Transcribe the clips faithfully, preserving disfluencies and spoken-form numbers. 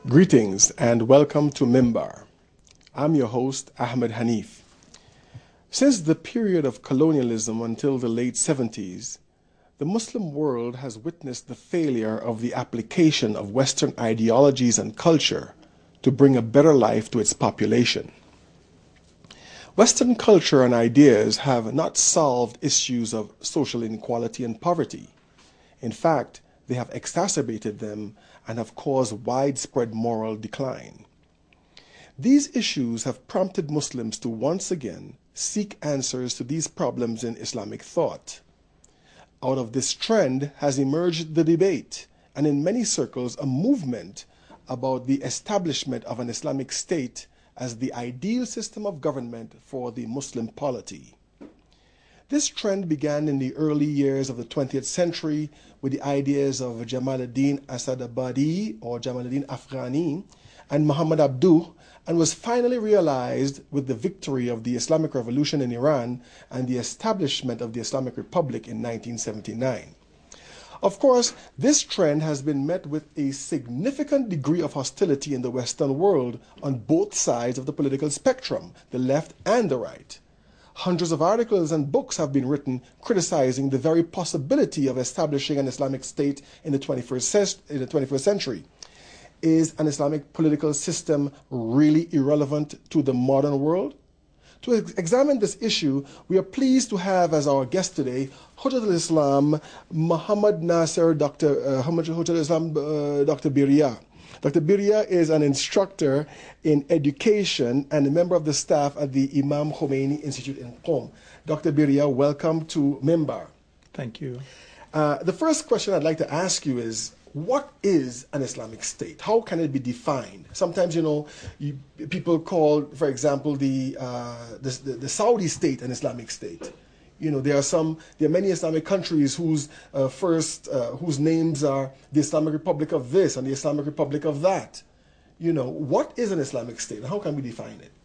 Greetings and welcome to Mimbar. I'm your host, Ahmed Hanif. Since the period of colonialism until the late seventies, the Muslim world has witnessed the failure of the application of Western ideologies and culture to bring a better life to its population. Western culture and ideas have not solved issues of social inequality and poverty. In fact, they have exacerbated them and have caused widespread moral decline. These issues have prompted Muslims to once again seek answers to these problems in Islamic thought. Out of this trend has emerged the debate, and in many circles, a movement about the establishment of an Islamic state as the ideal system of government for the Muslim polity. This trend began in the early years of the twentieth century with the ideas of Jamaluddin Asadabadi or Jamaluddin Afghani and Muhammad Abduh, and was finally realized with the victory of the Islamic Revolution in Iran and the establishment of the Islamic Republic in nineteen seventy-nine. Of course, this trend has been met with a significant degree of hostility in the Western world on both sides of the political spectrum, the left and the right. Hundreds of articles and books have been written criticizing the very possibility of establishing an Islamic state in the twenty-first, in the twenty-first century. Is an Islamic political system really irrelevant to the modern world? To ex- examine this issue, we are pleased to have as our guest today Hujjat al-Islam Muhammad Nasser, Doctor Uh, Hujjat al-Islam uh, Doctor Birya. Doctor Birya is an instructor in education and a member of the staff at the Imam Khomeini Institute in Qom. Doctor Birya, welcome to Mimbar. Thank you. Uh, the first question I'd like to ask you is, what is an Islamic state? How can it be defined? Sometimes, you know, you, people call, for example, the, uh, the, the the Saudi state an Islamic state. You know, there are some, there are many Islamic countries whose uh, first, uh, whose names are the Islamic Republic of this and the Islamic Republic of that. You know, what is an Islamic state and how can we define it?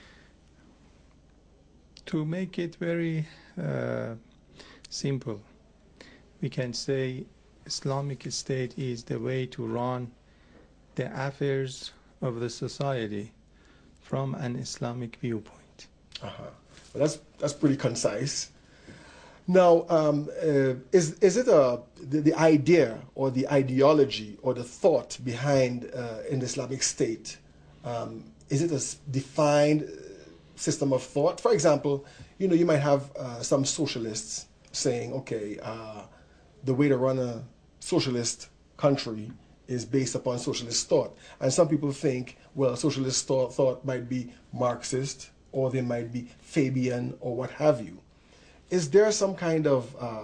To make it very uh, simple, we can say Islamic state is the way to run the affairs of the society from an Islamic viewpoint. Uh-huh. Well, that's, that's pretty concise. Now, um, uh, is, is it a, the, the idea or the ideology or the thought behind uh, an Islamic state, um, is it a s- defined system of thought? For example, you know, you might have uh, some socialists saying, okay, uh, the way to run a socialist country is based upon socialist thought. And some people think, well, socialist thought, thought might be Marxist or they might be Fabian or what have you. Is there some kind of uh,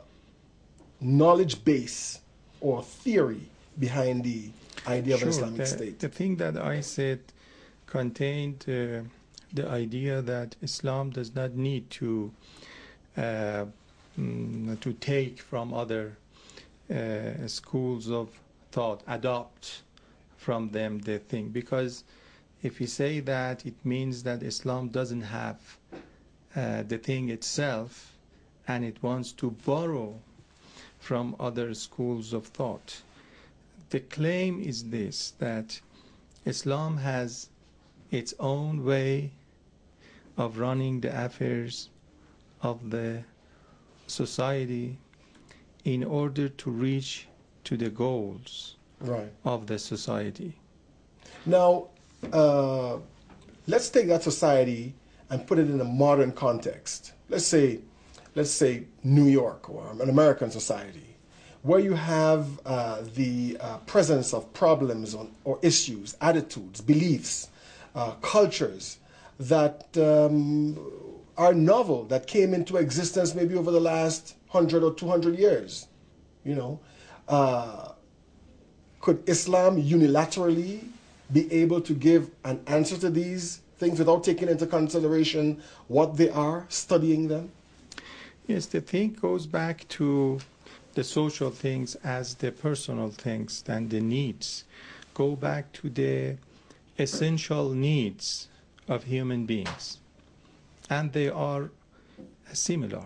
knowledge base or theory behind the idea Sure, of an Islamic the, state? the thing that I said contained uh, the idea that Islam does not need to uh, mm, to take from other uh, schools of thought, adopt from them the thing. Because if we say that, it means that Islam doesn't have uh, the thing itself and it wants to borrow from other schools of thought. The claim is this, that Islam has its own way of running the affairs of the society in order to reach to the goals Right. of the society. Now, uh, let's take that society and put it in a modern context. Let's say, let's say New York or an American society, where you have uh, the uh, presence of problems on, or issues, attitudes, beliefs, uh, cultures that um, are novel, that came into existence maybe over the last hundred or two hundred years. You know, uh, could Islam unilaterally be able to give an answer to these things without taking into consideration what they are, studying them? Yes, the thing goes back to the social things as the personal things and the needs. Go back to the essential needs of human beings. And they are similar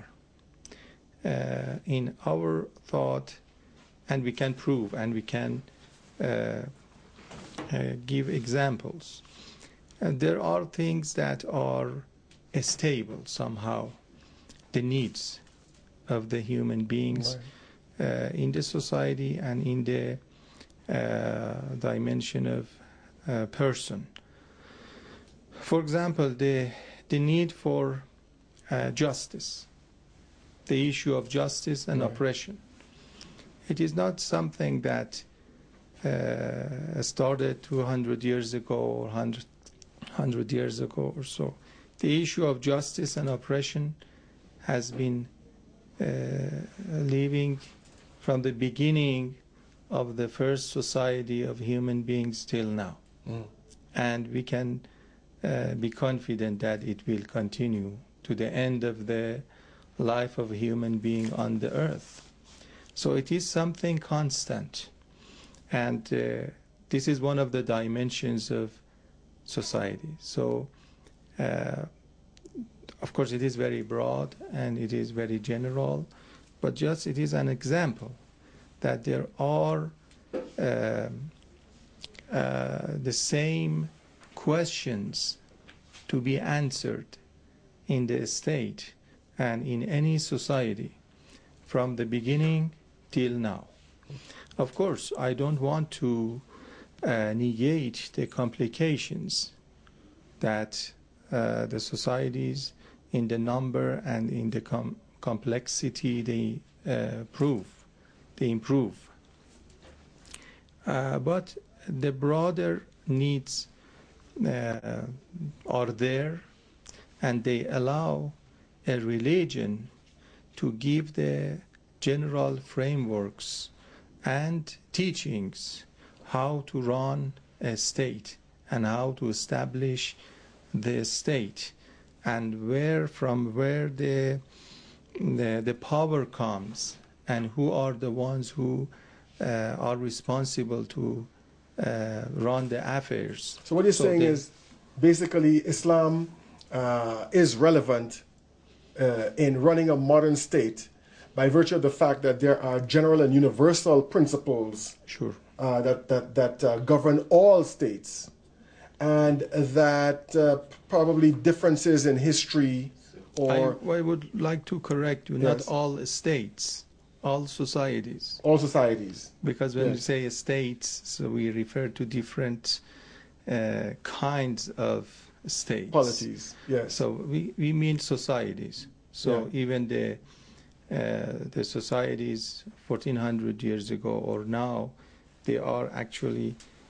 uh, in our thought, and we can prove and we can uh, uh, give examples. And there are things that are stable somehow, the needs of the human beings Right. uh, in the society and in the uh, dimension of uh, person. For example, the, the need for uh, justice, the issue of justice and Right. oppression. It is not something that uh, started two hundred years ago or one hundred, one hundred years ago or so. The issue of justice and oppression has been uh, living from the beginning of the first society of human beings till now. Mm. And we can uh, be confident that it will continue to the end of the life of a human being on the earth. So it is something constant. And uh, this is one of the dimensions of society. So, uh, of course, it is very broad and it is very general, but just it is an example that there are um, uh, the same questions to be answered in the state and in any society from the beginning till now. Of course, I don't want to uh, negate the complications that uh, the societies in the number and in the com complexity they uh, prove, they improve. Uh, but the broader needs uh, are there, and they allow a religion to give the general frameworks and teachings how to run a state and how to establish the state and where from where the the, the power comes and who are the ones who uh, are responsible to uh, run the affairs. So what you're So saying they- is basically Islam uh, is relevant uh, in running a modern state by virtue of the fact that there are general and universal principles Sure. uh, that, that, that uh, govern all states, and that uh, probably differences in history or I, I would like to correct you, Yes. not all states, all societies. all societies. Because when we Yes. say states, so we refer to different uh, kinds of states. Polities, yes. So we, we mean societies. So Yeah. even the uh, the societies fourteen hundred years ago or now, they are actually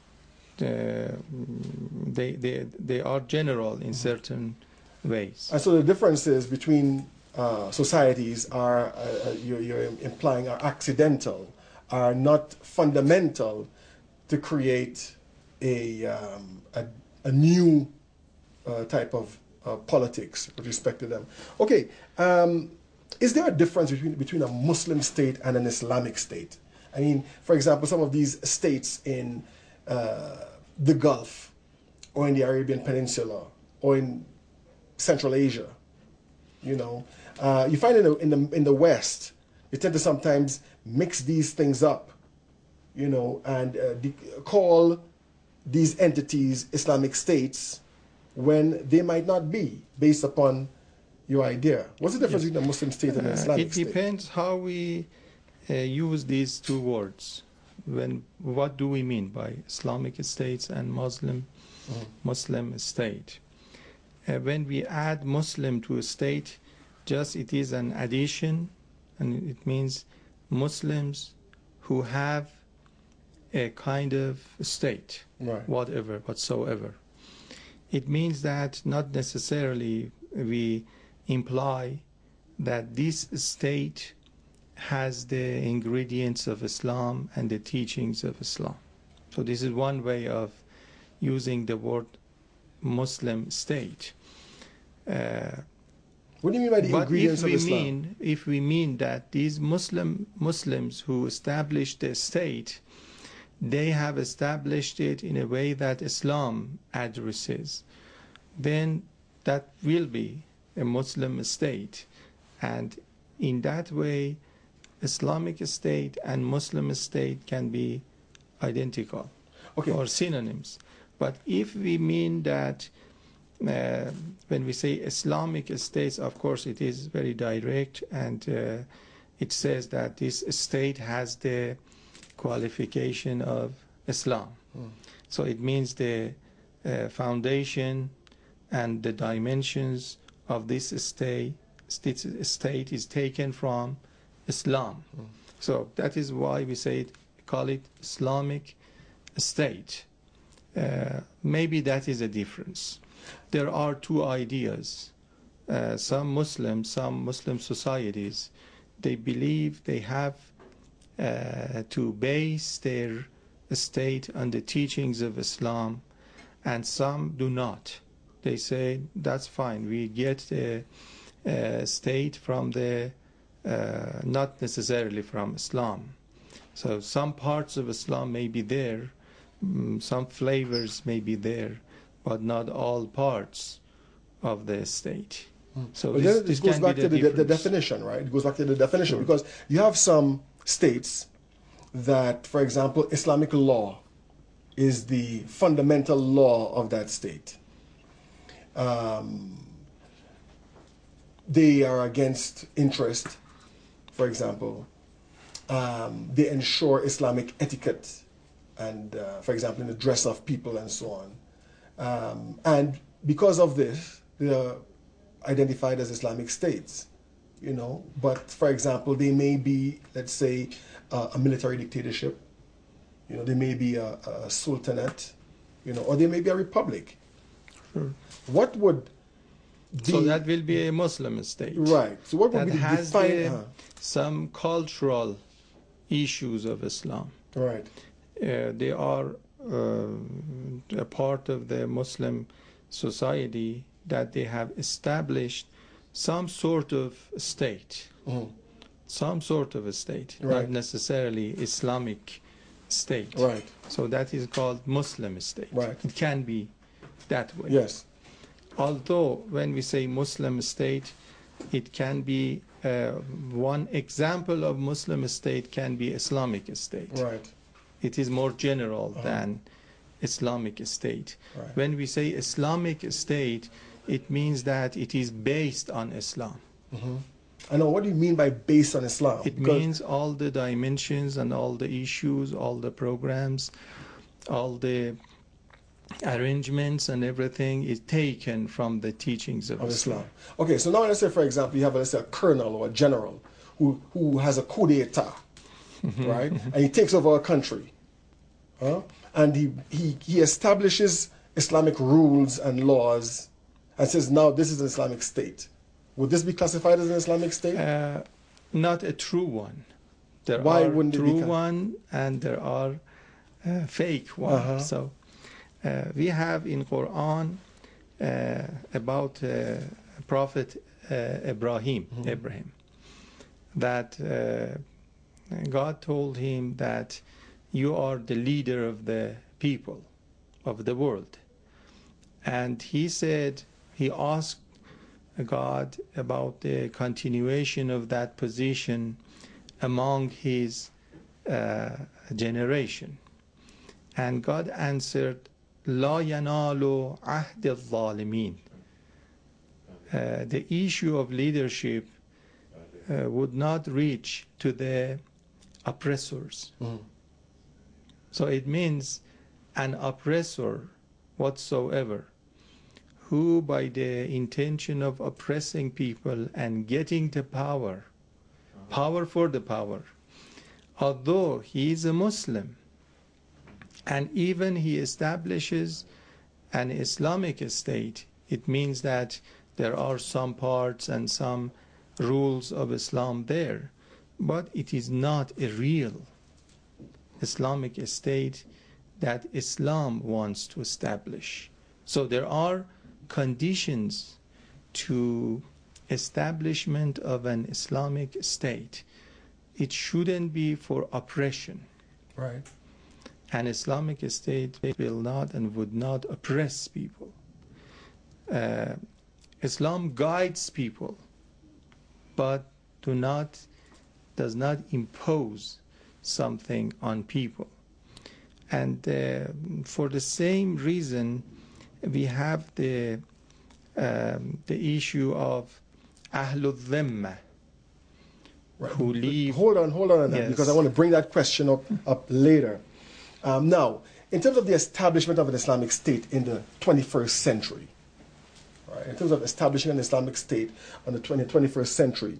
uh, they they they are general in certain ways. And so the differences between uh, societies are, uh, you're, you're implying, are accidental, are not fundamental to create a, um, a, a new uh, type of uh, politics with respect to them. Okay, um, is there a difference between, between a Muslim state and an Islamic state? I mean, for example, some of these states in uh, the Gulf or in the Arabian Peninsula or in Central Asia, you know, uh, you find in the, in the in the West, they tend to sometimes mix these things up, you know, and uh, de- call these entities Islamic states when they might not be, based upon your idea. What's the difference Yes. between a Muslim state and an Uh, Islamic it state? depends how we uh, use these two words. When what do we mean by Islamic states and Muslim Mhm. Muslim state? Uh, when we add Muslim to a state, just it is an addition, and it means Muslims who have a kind of state, Right. whatever, whatsoever. It means that not necessarily we imply that this state has the ingredients of Islam and the teachings of Islam. So this is one way of using the word Muslim state. Uh, What do you mean by the but ingredients if of we Islam? mean if we mean that these Muslim Muslims who established the state, they have established it in a way that Islam addresses, then that will be a Muslim state, and in that way, Islamic state and Muslim state can be identical. Okay. or synonyms. But if we mean that uh, when we say Islamic states, of course it is very direct, and uh, it says that this state has the qualification of Islam. Mm. So it means the uh, foundation and the dimensions of this state, state is taken from Islam. Mm. So that is why we say it, call it Islamic state. Uh, maybe that is a difference. There are two ideas. Uh, some Muslims, some Muslim societies, they believe they have uh, to base their state on the teachings of Islam, and some do not. They say that's fine. We get the uh, state from the uh, not necessarily from Islam. So some parts of Islam may be there, mm, some flavors may be there, but not all parts of the state. Mm. So but this, then this it goes can back be to the, the, the difference. definition, right? It goes back to the definition Sure. because you have some states that, for example, Islamic law is the fundamental law of that state. Um, they are against interest, for example. Um, they ensure Islamic etiquette and, uh, for example, in the dress of people and so on. Um, and because of this, they are identified as Islamic states, you know. But, for example, they may be, let's say, uh, a military dictatorship. You know, they may be a, a sultanate, you know, or they may be a republic. Sure. What would be... So that will be a Muslim state. Right. So what would that be the has define... the, uh, some cultural issues of Islam. right. Uh, they are uh, a part of the Muslim society that they have established some sort of state, Mhm. some sort of a state, Right. not necessarily Islamic state. Right. So that is called Muslim state. Right. It can be that way. Yes. Although when we say Muslim state, it can be uh, one example of Muslim state can be Islamic state. Right. It is more general Uh-huh. than Islamic state. Right. When we say Islamic state, it means that it is based on Islam. Mm-hmm. I know. What do you mean by based on Islam? It Because- means all the dimensions and all the issues, all the programs, all the arrangements and everything is taken from the teachings of, of Islam. Islam. Okay, so now let's say, for example, you have, let's say, a colonel or a general who, who has a coup d'etat, right? And he takes over a country. Huh? And he, he, he establishes Islamic rules and laws and says, now this is an Islamic state. Would this be classified as an Islamic state? Uh, not a true one. There Why are wouldn't it be true con- one and there are uh, fake one. Uh-huh. So uh, we have in Quran uh, about uh, Prophet uh, Ibrahim, Mhm. Ibrahim, that uh, God told him that you are the leader of the people of the world. And he said, he asked God about the continuation of that position among his uh, generation. And God answered, La yanalu ahd al-zalimin. Uh, the issue of leadership uh, would not reach to the oppressors. Mhm. So it means an oppressor whatsoever who by the intention of oppressing people and getting the power, power for the power, although he is a Muslim and even he establishes an Islamic state, it means that there are some parts and some rules of Islam there, but it is not a real Islamic state that Islam wants to establish. So there are conditions to establishment of an Islamic state. It shouldn't be for oppression. Right. An Islamic state will not and would not oppress people. Uh, Islam guides people, but do not, does not impose something on people. And uh, for the same reason, we have the um, the issue of Ahlul Dhimma, Right. who leave. Hold on, hold on on that, Yes. because I want to bring that question up, up later. Um, now, in terms of the establishment of an Islamic State in the twenty-first century, right, in terms of establishing an Islamic State in the twenty-first century,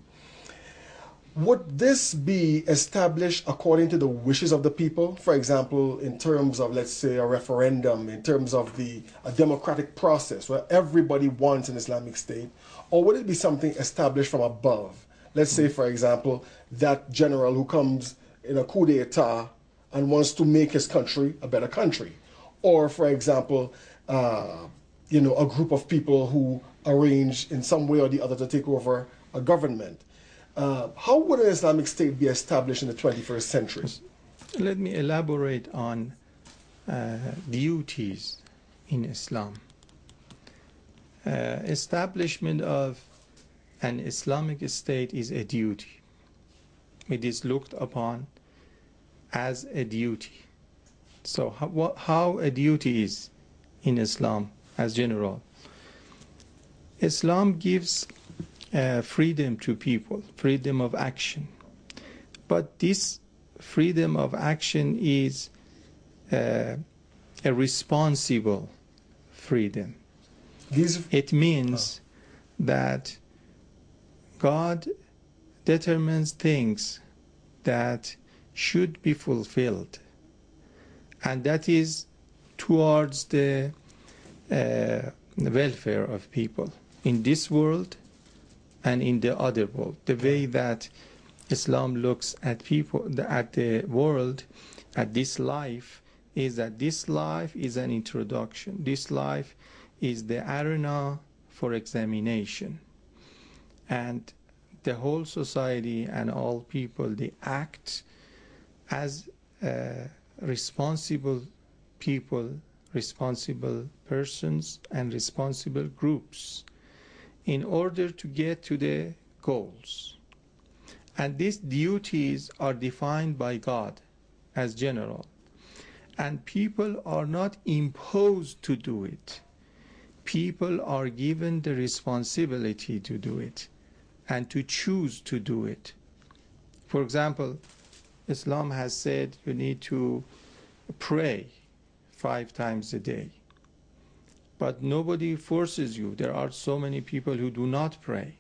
would this be established according to the wishes of the people? For example, in terms of, let's say, a referendum, in terms of the a democratic process where everybody wants an Islamic State? Or would it be something established from above? Let's say, for example, that general who comes in a coup d'etat and wants to make his country a better country. Or, for example, uh, you know, a group of people who arrange in some way or the other to take over a government. Uh, how would an Islamic State be established in the twenty-first century? Let me elaborate on uh, duties in Islam. Uh, establishment of an Islamic State is a duty. It is looked upon as a duty. So how, what, how a duty is in Islam as general? Islam gives uh, freedom to people, freedom of action. But this freedom of action is uh, a responsible freedom. These, It means oh. that God determines things that should be fulfilled, and that is towards the uh, welfare of people in this world and in the other world. The way that Islam looks at people, at the world, at this life, is that this life is an introduction. This life is the arena for examination. And the whole society and all people, they act as uh, responsible people, responsible persons, and responsible groups in order to get to the goals. And these duties are defined by God as general. And people are not imposed to do it. People are given the responsibility to do it and to choose to do it. For example, Islam has said you need to pray five times a day. But nobody forces you. There are so many people who do not pray.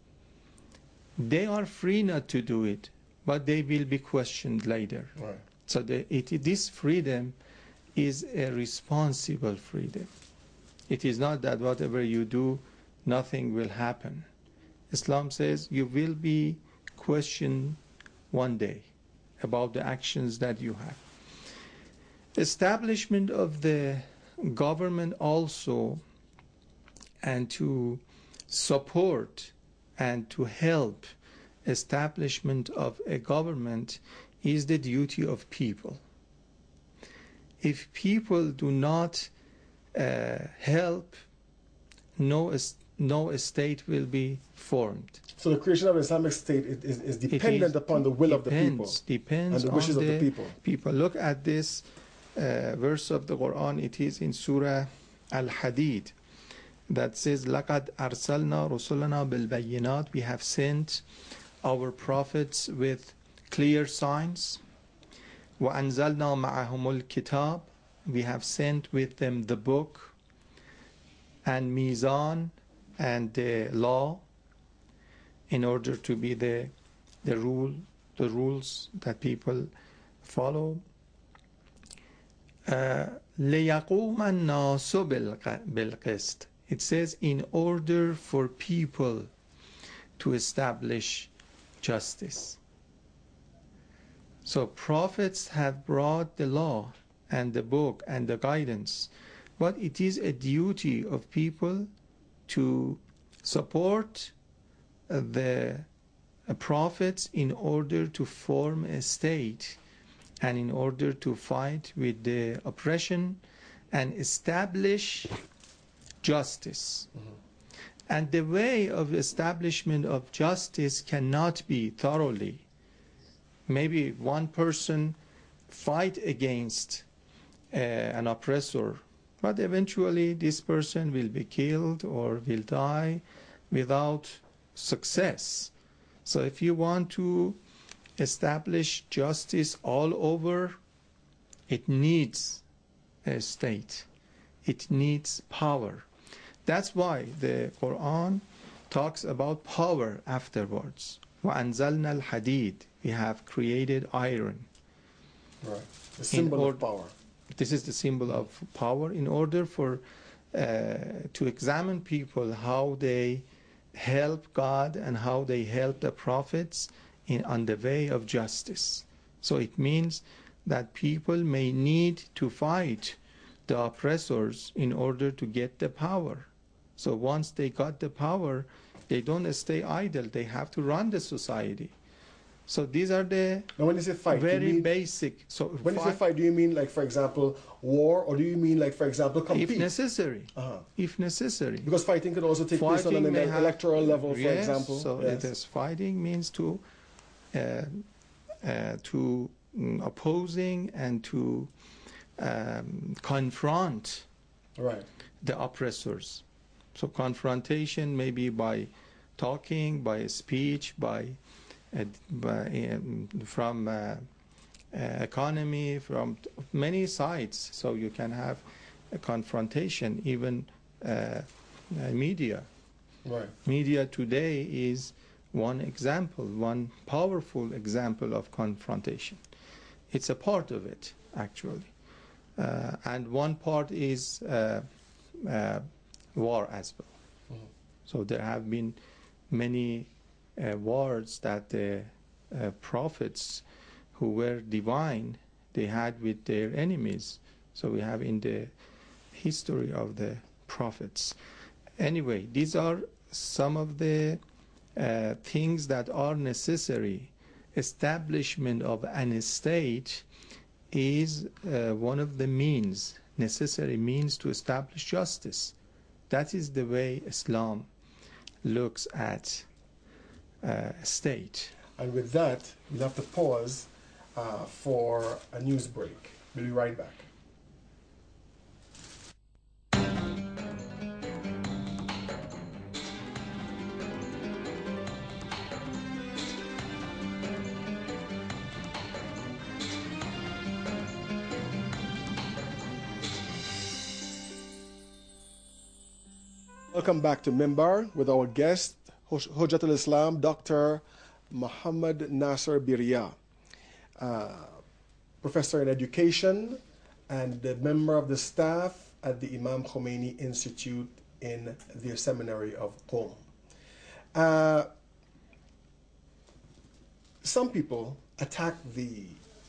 They are free not to do it, but they will be questioned later. right. So the, it, this freedom is a responsible freedom. It is not that whatever you do, nothing will happen. Islam says you will be questioned one day about the actions that you have. Establishment of the government also, and to support and to help establishment of a government, is the duty of people. If people do not uh, help, no, no state will be formed. So the creation of an Islamic State is, is, is dependent is, upon the will of the people depends and the wishes on of the the people. people. Look at this uh, verse of the Quran. It is in Surah Al-Hadid that says, لَقَدْ أَرْسَلْنَا رُسُلَنَا بِالْبَيِّنَاتِ We have sent our prophets with clear signs. وَأَنزَلْنَا مَعَهُمُ الْكِتَابِ We have sent with them the book, and Mizan, and the law, in order to be the the rule, the rules that people follow. Uh, لِيَقُومَ النَّاسُ بِالْقِسْطِ It says in order for people to establish justice. So prophets have brought the law and the book and the guidance, but it is a duty of people to support the prophets in order to form a state and in order to fight with the oppression and establish justice. Mm-hmm. And the way of establishment of justice cannot be thoroughly. Maybe one person fight against uh, an oppressor, but eventually this person will be killed or will die without success. So if you want to establish justice all over, it needs a state. It needs power. That's why the Quran talks about power afterwards. وَأَنزَلْنَا الْحَدِيدِ. We have created iron. Right. The symbol of power. This is the symbol of power in order for uh, to examine people how they help God and how they help the prophets in on the way of justice. So it means that people may need to fight the oppressors in order to get the power. So once they got the power, they don't stay idle. They have to run the society. So these are the now when you say fight, very you mean, basic. So when you say fight, do you mean like, for example, war, or do you mean like, for example, compete? If necessary. Uh-huh. If necessary. Because fighting can also take Fighting place on an may electoral have, level, for yes, example. So yes. it is fighting means to uh, uh, to um, opposing and to um, confront right. the oppressors. So confrontation may be by talking, by speech, by, uh, by um, from uh, uh, economy, from many sides. So you can have a confrontation, even uh, uh, media. Right. Media today is one example, one powerful example of confrontation. It's a part of it, actually. Uh, and one part is uh, uh, war as well. Mm-hmm. So there have been many uh, wars that the uh, prophets who were divine, they had with their enemies. So we have in the history of the prophets. Anyway, these are some of the uh, things that are necessary. Establishment of an state is uh, one of the means, necessary means to establish justice. That is the way Islam looks at uh, a state. And with that, we'll have to pause uh, for a news break. We'll be right back. Welcome back to Mimbar with our guest, Hujjatul Islam, Doctor Muhammad Nasser Birya, uh, professor in education and a member of the staff at the Imam Khomeini Institute in the seminary of Qom. Uh, some people attack the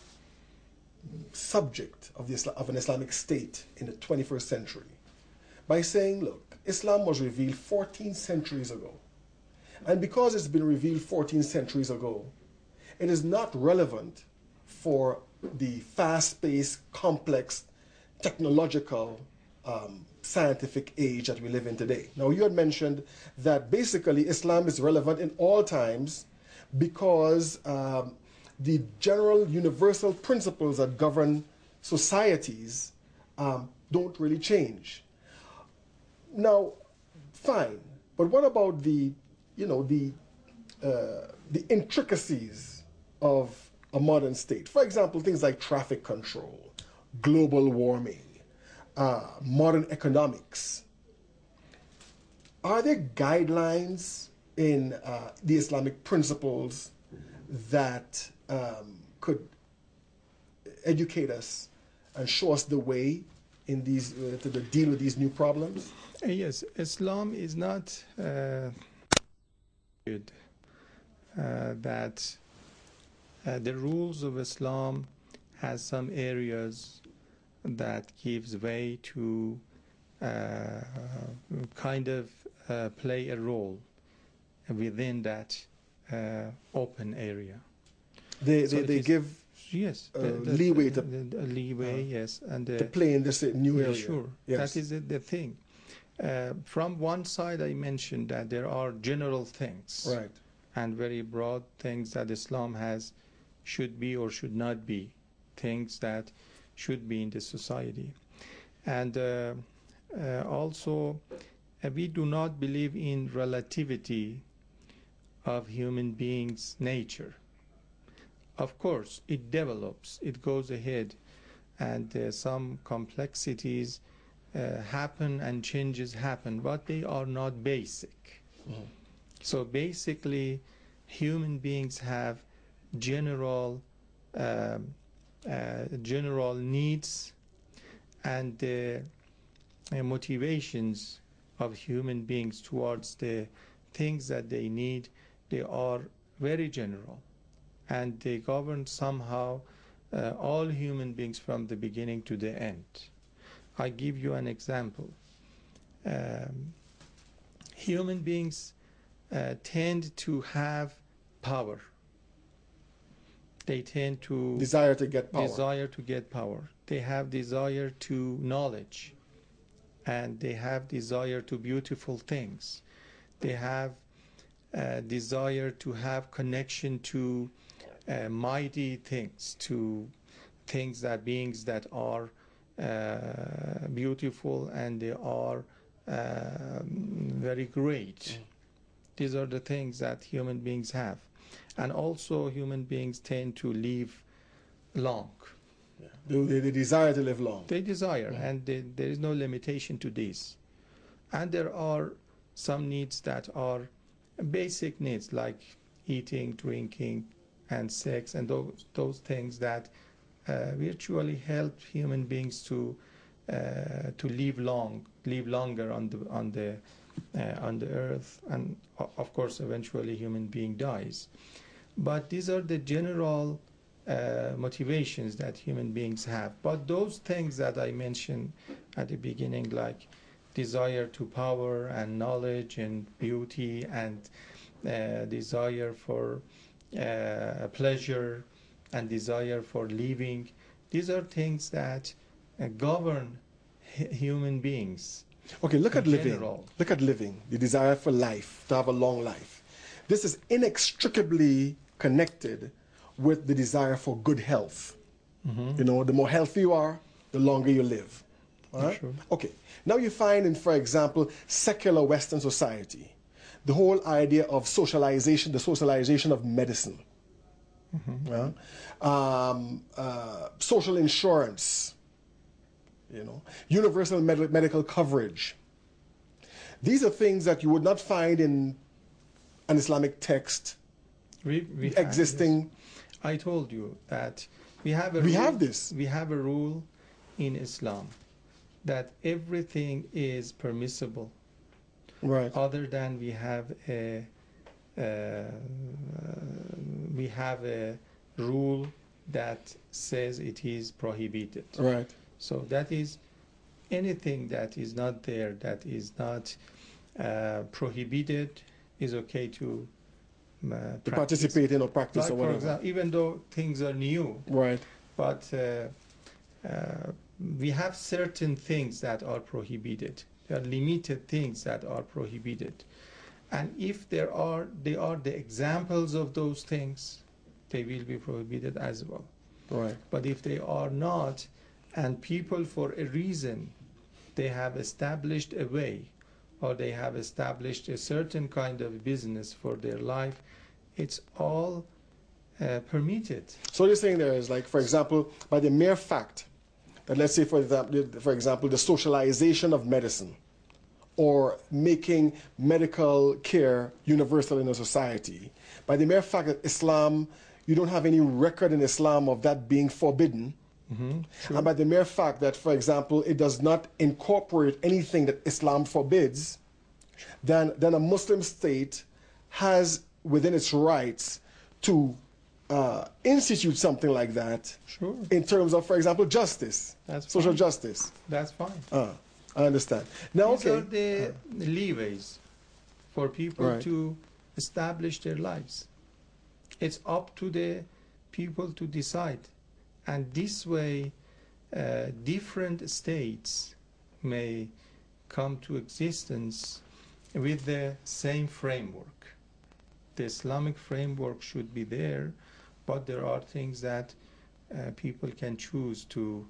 subject of, the Islam, of an Islamic state in the twenty-first century by saying, look, Islam was revealed fourteen centuries ago. And because it's been revealed fourteen centuries ago, it is not relevant for the fast-paced, complex, technological, um, scientific age that we live in today. Now, you had mentioned that basically Islam is relevant in all times because um, the general universal principles that govern societies um, don't really change. Now, fine, but what about the, you know, the, uh, the intricacies of a modern state? For example, things like traffic control, global warming, uh, modern economics. Are there guidelines in uh, the Islamic principles that um, could educate us and show us the way in these uh, to the deal with these new problems? Yes, Islam is not uh, good. Uh, that uh, the rules of Islam has some areas that gives way to uh, kind of uh, play a role within that uh, open area. They So they, it they is- give Yes, uh, the, the, leeway the, to- the, the leeway, uh, yes, and the, to play in this new yeah, area. sure, Yes. that is it, the thing. Uh, from one side, I mentioned that there are general things Right. and very broad things that Islam has should be or should not be, things that should be in the society. And uh, uh, also, uh, we do not believe in relativity of human beings' nature. Of course, it develops, it goes ahead, and uh, some complexities uh, happen and changes happen, but they are not basic. Mm-hmm. So basically, human beings have general uh, uh, general needs and the uh, motivations of human beings towards the things that they need. They are very general, and they govern somehow uh, all human beings from the beginning to the end. I give you an example. Um, human beings uh, tend to have power. They tend to desire to get power. Desire to get power. They have desire to knowledge, and they have desire to beautiful things. They have uh, desire to have connection to uh, mighty things, to things that beings that are uh, beautiful and they are uh, very great. Mm. These are the things that human beings have. And also human beings tend to live long. Yeah. They, they, they desire to live long. They desire, yeah. and they, there is no limitation to this. And there are some needs that are basic needs, like eating, drinking, and sex, and those, those things that uh, virtually help human beings to uh, to live long, live longer on the on the uh, on the earth, and of course, eventually, human being dies. But these are the general uh, motivations that human beings have. But those things that I mentioned at the beginning, like desire to power and knowledge and beauty and uh, desire for uh, pleasure and desire for living, these are things that uh, govern h- human beings. Okay, look at living. General. Look at living, the desire for life, to have a long life. This is inextricably connected with the desire for good health. Mm-hmm. You know, the more healthy you are, the longer you live. All right? Sure. Okay. Now you find in, for example, secular Western society, the whole idea of socialization, the socialization of medicine, mm-hmm. yeah? um, uh, social insurance, you know, universal med- medical coverage. These are things that you would not find in an Islamic text we, we existing. I told you that we have a we rule, have this. We have a rule in Islam that everything is permissible. Right. Other than we have a uh, we have a rule that says it is prohibited. Right. So that is anything that is not there, that is not uh, prohibited, is okay to uh, to participate in or practice like or whatever. For example, even though things are new. Right. But uh, uh, we have certain things that are prohibited. There are limited things that are prohibited. And if there are, they are the examples of those things, they will be prohibited as well. Right. But if they are not, and people for a reason, they have established a way, or they have established a certain kind of business for their life, it's all uh, permitted. So what you're saying there is, like, for example, by the mere fact that, let's say, for example, for example, the socialization of medicine, or making medical care universal in a society, by the mere fact that Islam, you don't have any record in Islam of that being forbidden, mm-hmm. Sure. And by the mere fact that, for example, it does not incorporate anything that Islam forbids, then, then a Muslim state has within its rights to uh, institute something like that. Sure. In terms of, for example, justice, That's social fine. justice. That's fine. Uh, I understand. Now, These okay. are the uh, leeways for people right. to establish their lives. It's up to the people to decide. And this way, uh, different states may come to existence with the same framework. The Islamic framework should be there, but there are things that uh, people can choose to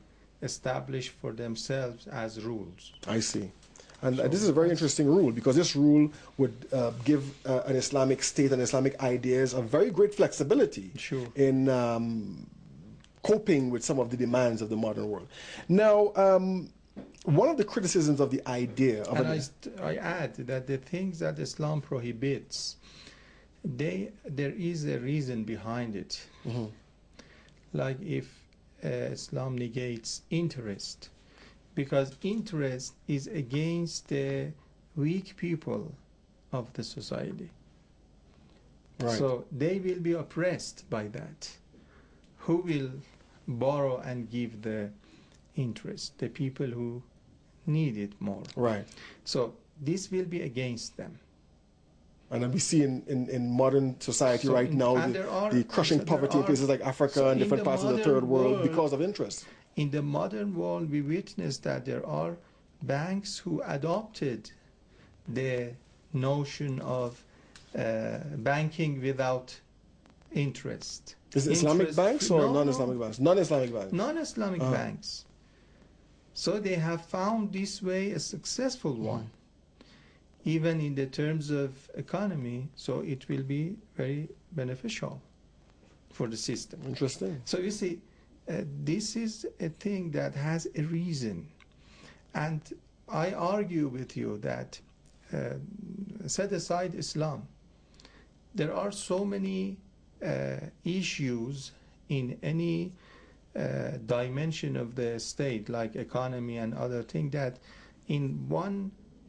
establish for themselves as rules. I see. And uh, So this is a very that's- interesting rule, because this rule would uh, give uh, an Islamic state and Islamic ideas a very great flexibility Sure. in um, coping with some of the demands of the modern world. Now, um, one of the criticisms of the idea of And an, I, st- I add that the things that Islam prohibits, they there is a reason behind it. Mhm. Like if uh, Islam negates interest, because interest is against the weak people of the society. Right. So they will be oppressed by that. Who will borrow and give the interest? The people who need it more. Right. So this will be against them. And then we see in, in, in modern society So right in- now and the, there are- the crushing so there poverty in are- places like Africa so and in different the parts of the modern third world, world- because of interest. In the modern world, we witness that there are banks who adopted the notion of uh, banking without interest. Is it Islamic Interest banks free- or no, non-Islamic no, banks? Non-Islamic banks. non-Islamic Uh-huh. banks. So they have found this way a successful one, even in the terms of economy. So it will be very beneficial for the system. Interesting. So you see, uh, this is a thing that has a reason. And I argue with you that, uh, set aside Islam, there are so many uh, issues in any uh, dimension of the state, like economy and other things, that in one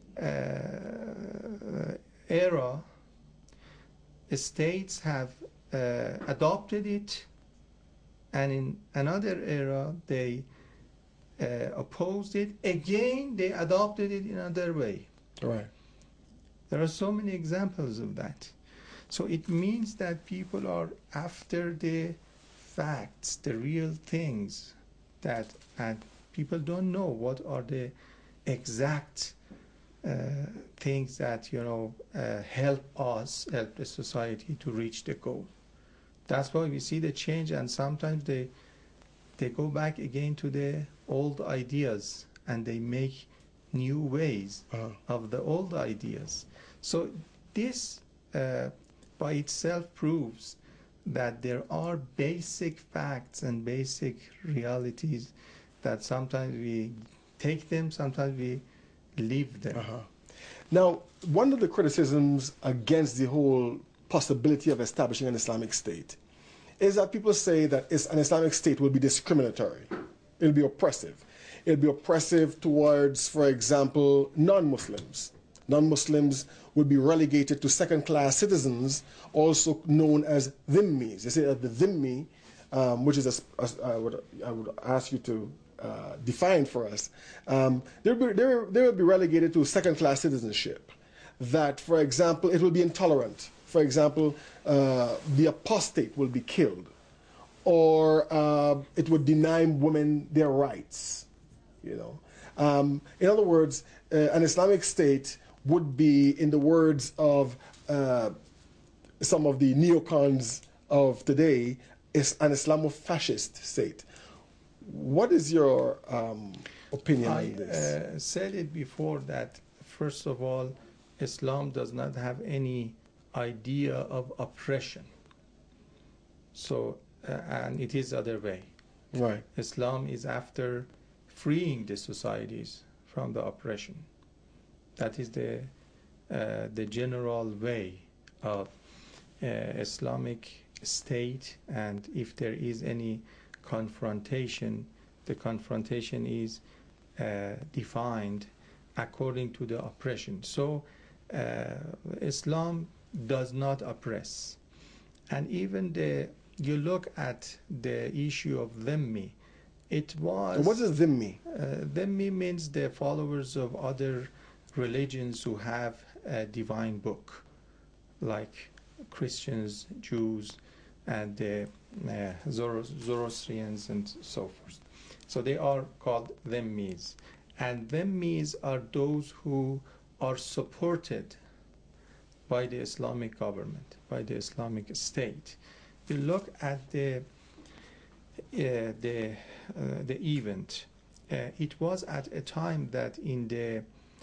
uh, era, states have uh, adopted it, and in another era they uh, opposed it. Again, they adopted it in another way. Right. There are so many examples of that. So it means that people are after the facts, the real things, that, and people don't know what are the exact uh, things that, you know, uh, help us, help the society to reach the goal. That's why we see the change, and sometimes they they go back again to the old ideas, and they make new ways Uh-huh. of the old ideas. So this uh, by itself proves that there are basic facts and basic realities that sometimes we take them, sometimes we leave them. Uh-huh. Now, one of the criticisms against the whole possibility of establishing an Islamic state is that people say that is- an Islamic state will be discriminatory. It'll be oppressive. It'll be oppressive towards, for example, non-Muslims. Non-Muslims would be relegated to second-class citizens, also known as dhimmis. They say that the dhimmi, um, which is, a, a, I, would, I would ask you to uh, define for us, um, they will be, they will be relegated to second-class citizenship. That, for example, it will be intolerant. For example, uh, the apostate will be killed, or uh, it would deny women their rights. You know, um, in other words, uh, an Islamic state would be, in the words of uh, some of the neocons of today, is an Islamo-fascist state. What is your um, opinion I on this? uh, said it before that, first of all, Islam does not have any idea of oppression. So, uh, and it is other way. Right. Islam is after freeing the societies from the oppression. That is the uh, the general way of uh, Islamic state, and if there is any confrontation, the confrontation is uh, defined according to the oppression. So uh, Islam does not oppress. And even the you look at the issue of dhimmi, it was... What does dhimmi? Uh, dhimmi means the followers of other religions who have a divine book, like Christians, Jews, and the uh, Zoro- Zoroastrians and so forth. So they are called dhimmis. And dhimmis are those who are supported by the Islamic government, by the Islamic state. You look at the uh, the uh, the event uh, it was at a time that in the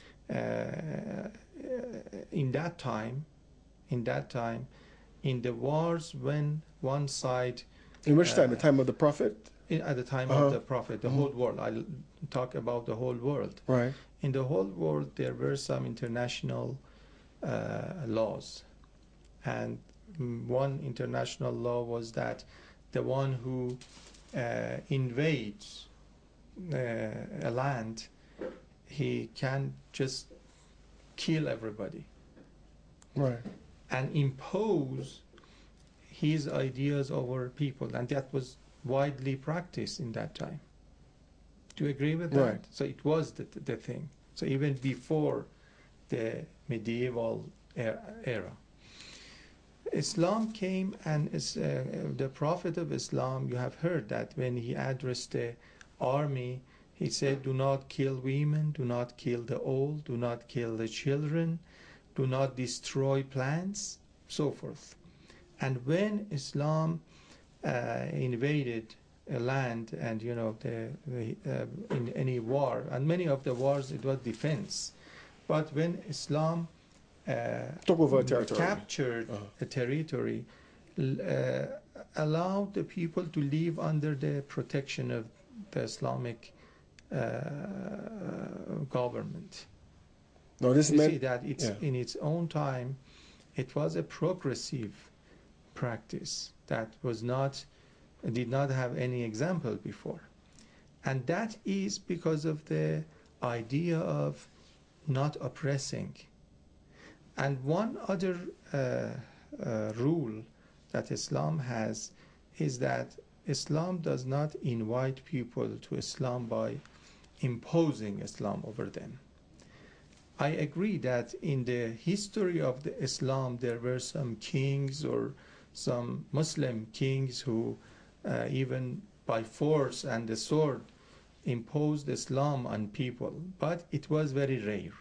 uh, in that time, in that time, in the wars when one side. In which time? Uh, the time of the Prophet? In, at the time Uh-huh. of the Prophet, the Mhm. whole world. I'll talk about the whole world. Right. In the whole world, there were some international uh, laws, and mm, one international law was that the one who uh, invades uh, a land, he can just kill everybody Right. and impose his ideas over people, and that was widely practiced in that time. Do you agree with that? Right. So it was the, the thing. So even before the medieval era, Islam came, and is, uh, the Prophet of Islam, you have heard that when he addressed the army, he said, do not kill women, do not kill the old, do not kill the children, do not destroy plants, so forth. And when Islam uh, invaded a land, and you know, the, the, uh, in any war, and many of the wars it was defense, but when Islam uh, Took over a territory. captured Uh-huh. a territory, uh, allowed the people to live under the protection of the Islamic uh, government. No, this You meant see that it's yeah. in its own time, it was a progressive practice that was not, did not have any example before, and that is because of the idea of not oppressing. And one other uh, uh, rule that Islam has is that Islam does not invite people to Islam by imposing Islam over them. I agree that in the history of the Islam there were some kings or some Muslim kings who uh, even by force and the sword imposed Islam on people, but it was very rare.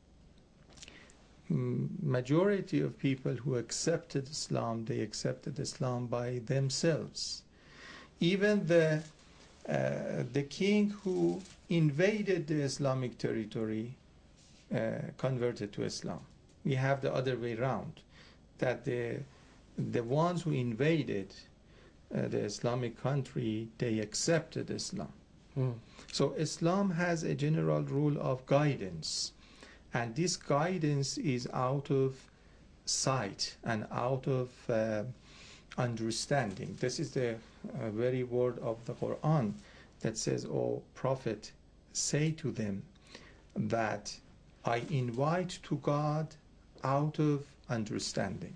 Mm, majority of people who accepted Islam, they accepted Islam by themselves. Even the uh, the king who invaded the Islamic territory uh, converted to Islam. We have the other way around, that the the ones who invaded uh, the Islamic country, they accepted Islam. Mm. So Islam has a general rule of guidance, and this guidance is out of sight and out of uh, understanding. This is the uh, very word of the Quran that says, "O Prophet, say to them that I invite to God out of understanding."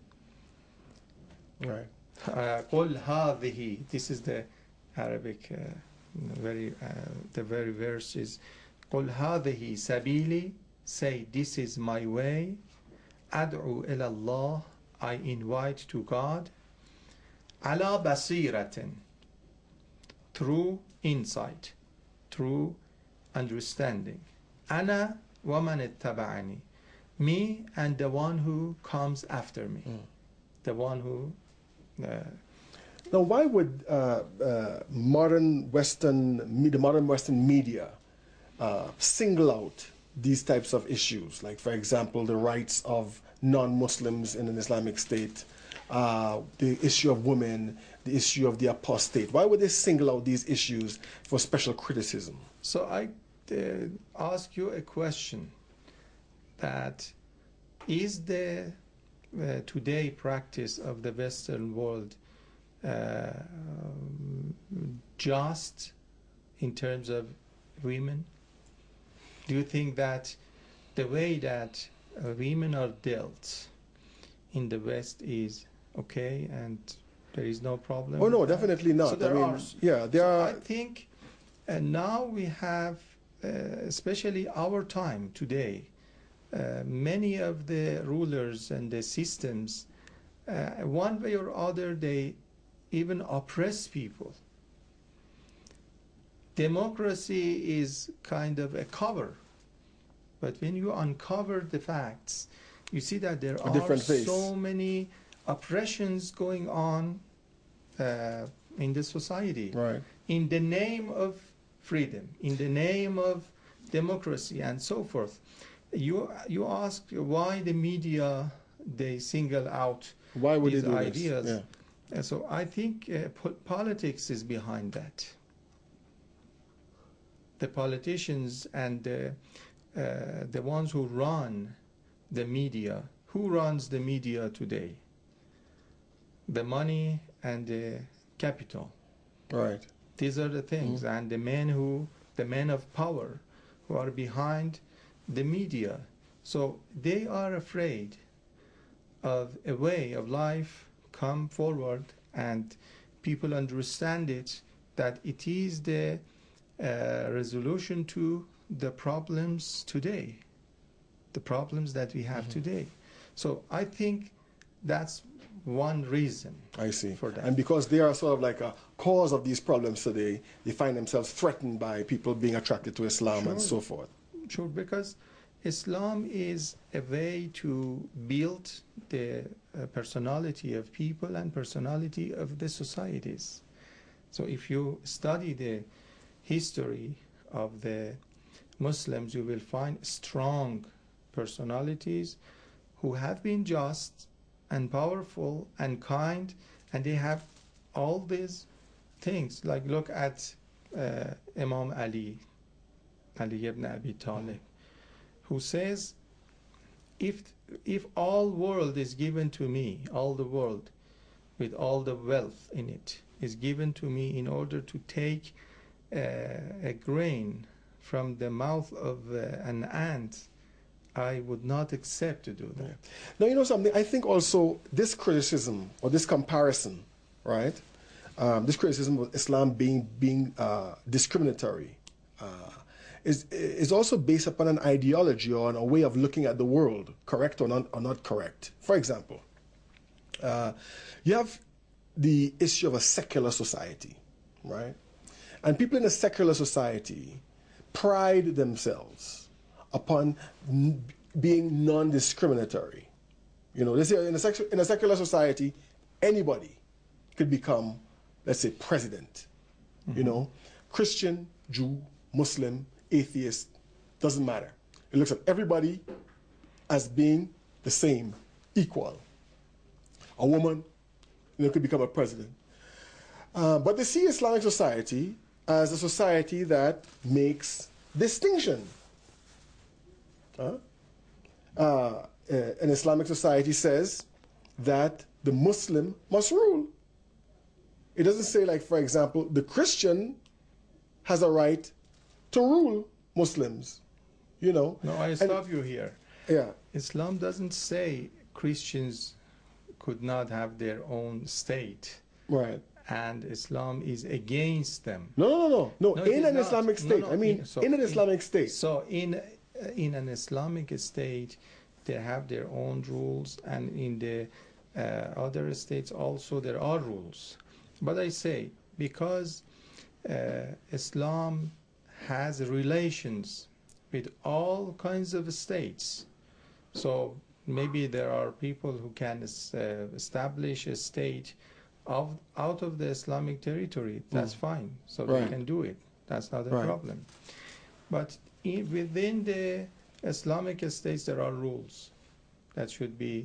Right. Uh, قُلْ هَذِهِ. This is the Arabic, uh, very uh, the very verse is قُلْ هَذِهِ سَبِيلِي. Say, this is my way. أَدْعُو إِلَى اللَّهِ. I invite to God. عَلَى بَصِيرَةٍ. Through insight, through understanding. أَنَا وَمَنِ اتَّبَعَنِي. Me and the one who comes after me. Mm. The one who Uh, Now, why would uh, uh, modern Western, me- the modern Western media uh, single out these types of issues? Like, for example, the rights of non-Muslims in an Islamic state, uh, the issue of women, the issue of the apostate. Why would they single out these issues for special criticism? So I uh, ask you a question, that is the uh, today practice of the Western world uh, just in terms of women? Do you think that the way that uh, women are dealt in the West is okay and there is no problem? Oh no, with that? definitely not. So there I mean, are. yeah, there So are. I think uh, now we have, uh, especially our time today, uh, many of the rulers and the systems, uh, one way or other, they even oppress people. Democracy is kind of a cover, but when you uncover the facts, you see that there A are different face. so many oppressions going on uh, in the society Right. in the name of freedom, in the name of democracy, and so forth. You you ask why the media they single out Why would these they do ideas. this? Yeah. And so I think uh, po politics is behind that. The politicians and the, uh, the ones who run the media. Who runs the media today? The money and the capital. Right. These are the things, Mm-hmm. and the men who, the men of power, who are behind the media. So they are afraid of a way of life come forward, and people understand it, that it is the uh, resolution to the problems today, the problems that we have mm-hmm. today. So I think that's one reason. I see. For that. And because they are sort of like a cause of these problems today, they find themselves threatened by people being attracted to Islam Sure. and so forth. Sure, because Islam is a way to build the uh, personality of people and personality of the societies. So if you study the history of the Muslims, you will find strong personalities who have been just and powerful and kind, and they have all these things. Like look at uh, Imam Ali, Ali ibn Abi Talib, who says, if if all world is given to me, all the world with all the wealth in it is given to me in order to take uh, a grain from the mouth of uh, an ant, I would not accept to do that. Yeah. Now, you know something, I think also this criticism or this comparison, right, um, this criticism of Islam being, being uh, discriminatory uh, is, is also based upon an ideology or on a way of looking at the world, correct or not, or not correct. For example, uh, you have the issue of a secular society, right? And people in a secular society pride themselves upon n being non-discriminatory. You know, they say in a, sec in a secular society, anybody could become, let's say, president. Mm-hmm. You know, Christian, Jew, Muslim, atheist, doesn't matter. It looks at everybody as being the same, equal. A woman, you know, could become a president. Uh, but they see Islamic society as a society that makes distinction. Huh? Uh, uh, an Islamic society says that the Muslim must rule. It doesn't say, like, for example, the Christian has a right to rule Muslims, you know. No, I stop and, you here. Yeah. Islam doesn't say Christians could not have their own state. Right. And Islam is against them. No, no, no, no. no in an not. Islamic state. No, no, I mean, in, so in an Islamic in, state. So in uh, in an Islamic state, they have their own rules, and in the uh, other states also there are rules. But I say, because uh, Islam has relations with all kinds of states, so maybe there are people who can uh, establish a state of, out of the Islamic territory. That's mm. fine. So right. they can do it. That's not a right. problem. But in, within the Islamic states, there are rules that should be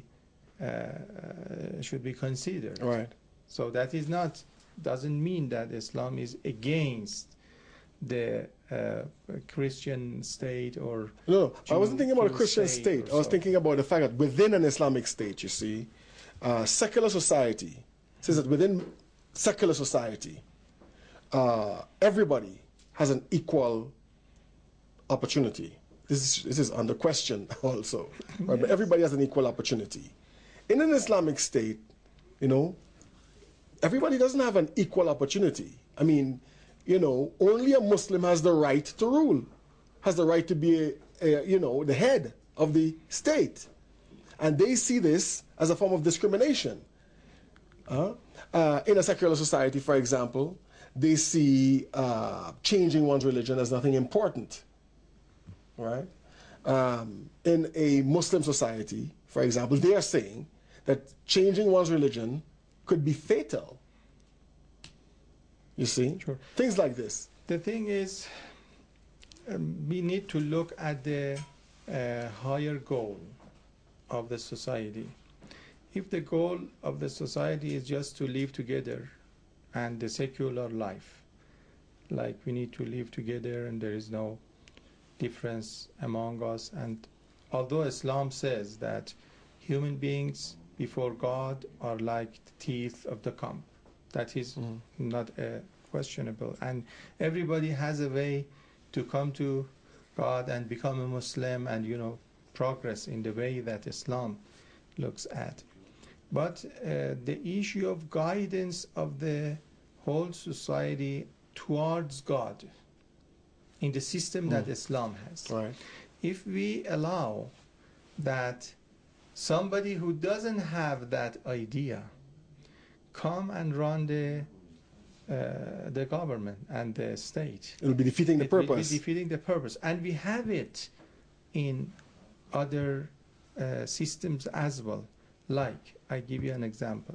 uh, should be considered. Right. So that is not doesn't mean that Islam is against the uh, Christian state or no, no. Jew, I wasn't thinking about Jew a Christian state. state. I was so. thinking about the fact that within an Islamic state, you see, uh, secular society says that within secular society, uh, everybody has an equal opportunity. This is, this is under question also. Right? Yes. But everybody has an equal opportunity. In an Islamic state, you know, everybody doesn't have an equal opportunity. I mean, you know, only a Muslim has the right to rule, has the right to be, a, a, you know, the head of the state. And they see this as a form of discrimination. Uh, uh, in a secular society, for example, they see uh, changing one's religion as nothing important, right? Um, in a Muslim society, for example, they are saying that changing one's religion could be fatal. You see? Sure. Things like this. The thing is, um, we need to look at the uh, higher goal of the society. If the goal of the society is just to live together and the secular life, like we need to live together and there is no difference among us, and although Islam says that human beings before God are like the teeth of the comb, that is mm. not uh, questionable, and everybody has a way to come to God and become a Muslim and, you know, progress in the way that Islam looks at. But uh, the issue of guidance of the whole society towards God in the system mm. that Islam has. Right. If we allow that somebody who doesn't have that idea come and run the uh, the government and the state, it will be defeating the it purpose. Will be defeating the purpose, and we have it in other uh, systems as well. Like, I give you an example.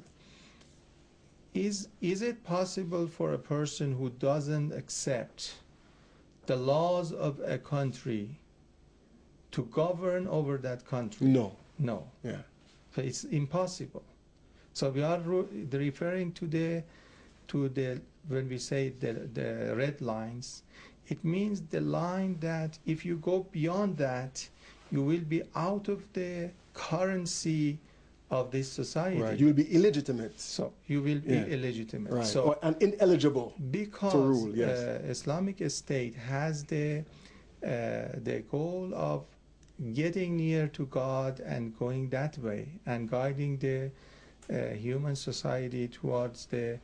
Is is it possible for a person who doesn't accept the laws of a country to govern over that country? No. No. Yeah. So it's impossible. So we are re referring to the to the when we say the the red lines, it means the line that if you go beyond that, you will be out of the currency of this society. Right. You will be illegitimate. So you will be yeah. illegitimate. Right. So or, and ineligible because to rule. Yes. uh, Islamic State has the uh, the goal of getting near to God and going that way and guiding the uh, human society towards the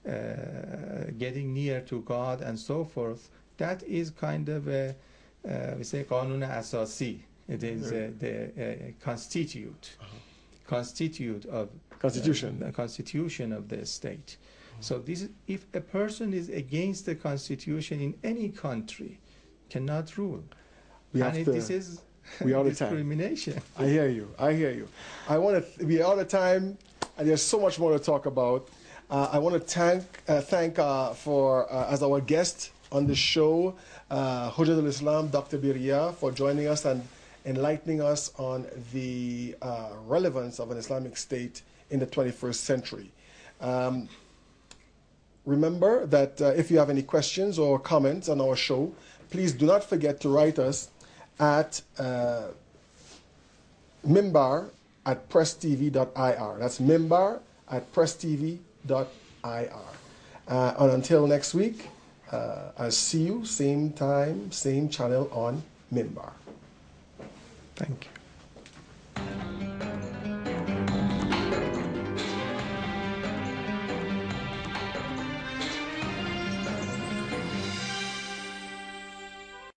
uh, getting near to God and so forth. That is kind of a uh, we say qanun asasi. It is uh, the uh, constitute. Uh-huh. constitute of constitution uh, the constitution of the state. Mm-hmm. So this is, if a person is against the constitution in any country, cannot rule. We and have it, to, this is we all the discrimination. Time. I hear you. I hear you. I want to. We are all the time, and there's so much more to talk about. Uh, I want to thank uh, thank uh, for uh, as our guest on the show, uh, Hujjatul Islam, Doctor Birya, for joining us and enlightening us on the uh, relevance of an Islamic state in the twenty-first century. Um, remember that uh, if you have any questions or comments on our show, please do not forget to write us at uh, mimbar at press t v dot i r. That's mimbar at press t v dot i r. Uh, and until next week, uh, I'll see you same time, same channel on Mimbar. Thank you.